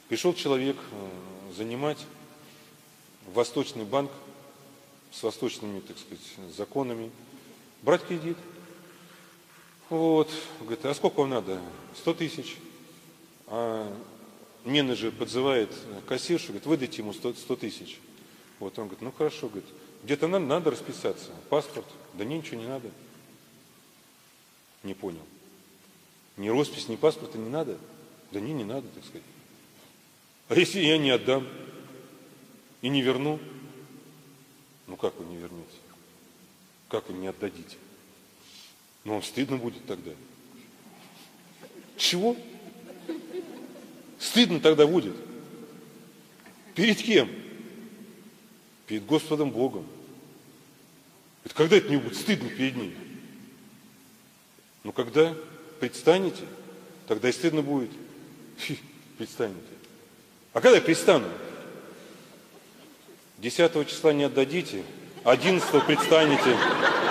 Пришел человек занимать Восточный банк с восточными, так сказать, законами, брать кредит. Вот. Говорит, а сколько вам надо? 100 тысяч. А менеджер подзывает кассиршу, говорит, выдайте ему 100 тысяч. Вот он говорит, ну хорошо, говорит, где-то надо расписаться, паспорт. Да ничего не надо. Не понял. Ни роспись, ни паспорта не надо? Да не надо, так сказать. А если я не отдам и не верну? Ну как вы не вернете? Как вы не отдадите? Ну вам стыдно будет тогда. Чего? Стыдно тогда будет. Перед кем? Перед Господом Богом. Это когда это не будет стыдно перед Ним? Ну когда предстанете, тогда и стыдно будет. Предстанете. А когда я предстану? 10 числа не отдадите, 11 предстанете.